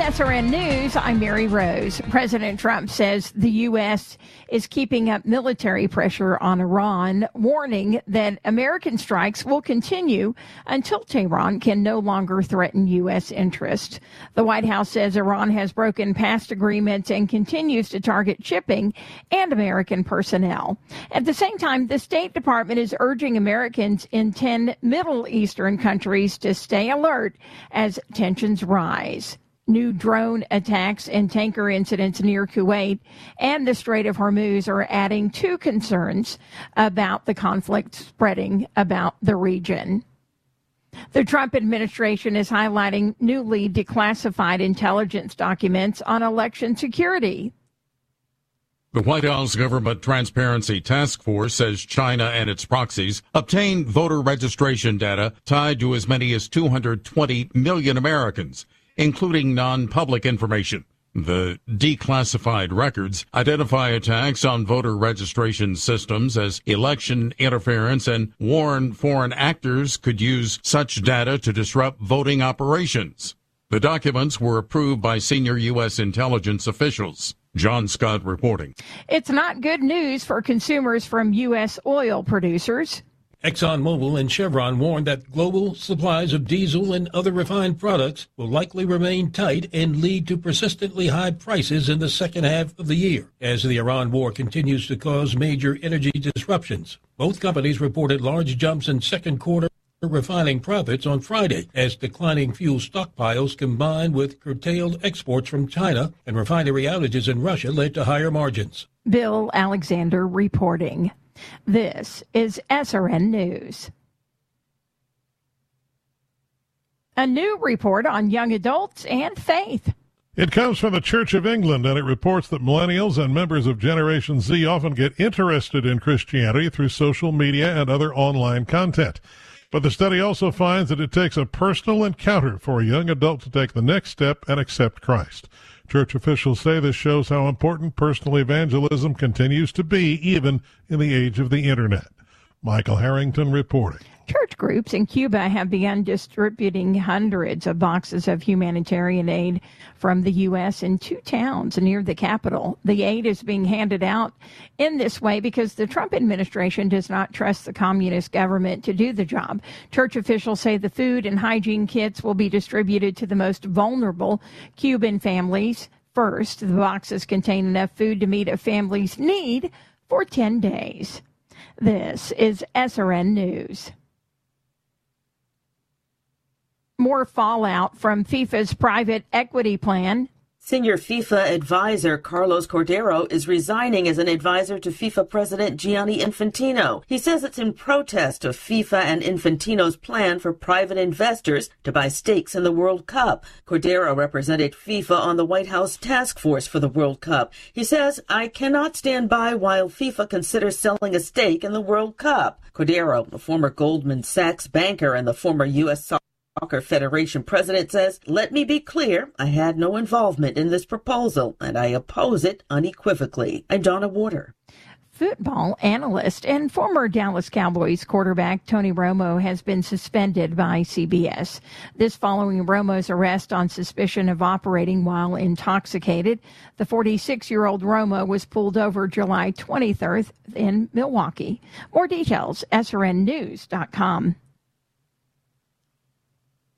SRN News, I'm Mary Rose. President Trump says the U.S. is keeping up military pressure on Iran, warning that American strikes will continue until Tehran can no longer threaten U.S. interests. The White House says Iran has broken past agreements and continues to target shipping and American personnel. At the same time, the State Department is urging Americans in 10 Middle Eastern countries to stay alert as tensions rise. New drone attacks and tanker incidents near Kuwait and the Strait of Hormuz are adding to concerns about the conflict spreading about the region. The Trump administration is highlighting newly declassified intelligence documents on election security. The White House Government Transparency Task Force says China and its proxies obtained voter registration data tied to as many as 220 million Americans, including non-public information. The declassified records identify attacks on voter registration systems as election interference and warn foreign actors could use such data to disrupt voting operations. The documents were approved by senior U.S. intelligence officials. John Scott reporting. It's not good news for consumers from U.S. oil producers. ExxonMobil and Chevron warned that global supplies of diesel and other refined products will likely remain tight and lead to persistently high prices in the second half of the year as the Iran war continues to cause major energy disruptions. Both companies reported large jumps in second quarter refining profits on Friday as declining fuel stockpiles combined with curtailed exports from China and refinery outages in Russia led to higher margins. Bill Alexander reporting. This is SRN News. A new report on young adults and faith. It comes from the Church of England, and it reports that millennials and members of Generation Z often get interested in Christianity through social media and other online content. But the study also finds that it takes a personal encounter for a young adult to take the next step and accept Christ. Church officials say this shows how important personal evangelism continues to be, even in the age of the Internet. Michael Harrington reporting. Church groups in Cuba have begun distributing hundreds of boxes of humanitarian aid from the U.S. in 2 towns near the capital. The aid is being handed out in this way because the Trump administration does not trust the communist government to do the job. Church officials say the food and hygiene kits will be distributed to the most vulnerable Cuban families first. The boxes contain enough food to meet a family's need for 10 days. This is SRN News. More fallout from FIFA's private equity plan. Senior FIFA advisor Carlos Cordero is resigning as an advisor to FIFA President Gianni Infantino. He says it's in protest of FIFA and Infantino's plan for private investors to buy stakes in the World Cup. Cordero represented FIFA on the White House task force for the World Cup. He says, "I cannot stand by while FIFA considers selling a stake in the World Cup." Cordero, a former Goldman Sachs banker and the former U.S. Soccer Federation president, says, "Let me be clear, I had no involvement in this proposal, and I oppose it unequivocally." I'm Donna Warder. Football analyst and former Dallas Cowboys quarterback Tony Romo has been suspended by CBS. This following Romo's arrest on suspicion of operating while intoxicated. The 46-year-old Romo was pulled over July 23rd in Milwaukee. More details, srnnews.com.